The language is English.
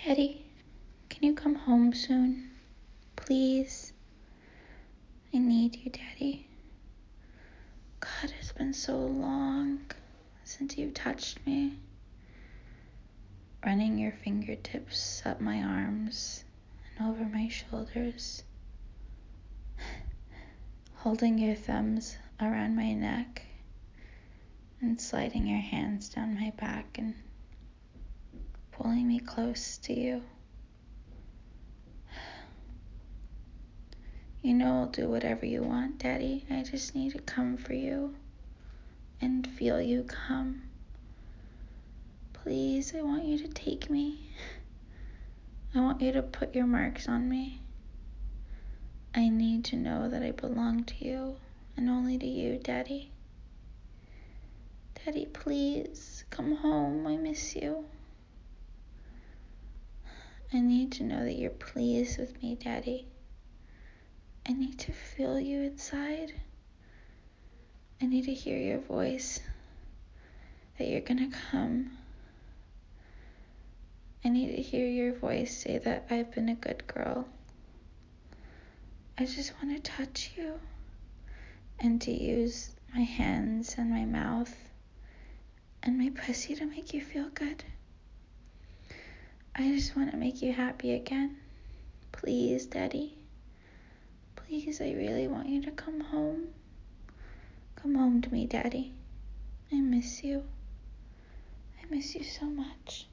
Daddy, can you come home soon? Please? I need you, Daddy. God, it's been so long since you touched me. Running your fingertips up my arms and over my shoulders. Holding your thumbs around my neck and sliding your hands down my back and pulling me close to you. You know I'll do whatever you want, Daddy. I just need to come for you and feel you come. Please, I want you to take me. I want you to put your marks on me. I need to know that I belong to you and only to you, Daddy. Daddy, please, come home. I miss you. I need to know that you're pleased with me, Daddy. I need to feel you inside. I need to hear your voice, that you're gonna come. I need to hear your voice say that I've been a good girl. I just want to touch you and to use my hands and my mouth and my pussy to make you feel good. I just want to make you happy again. Please, Daddy. Please, I really want you to come home. Come home to me, Daddy. I miss you. I miss you so much.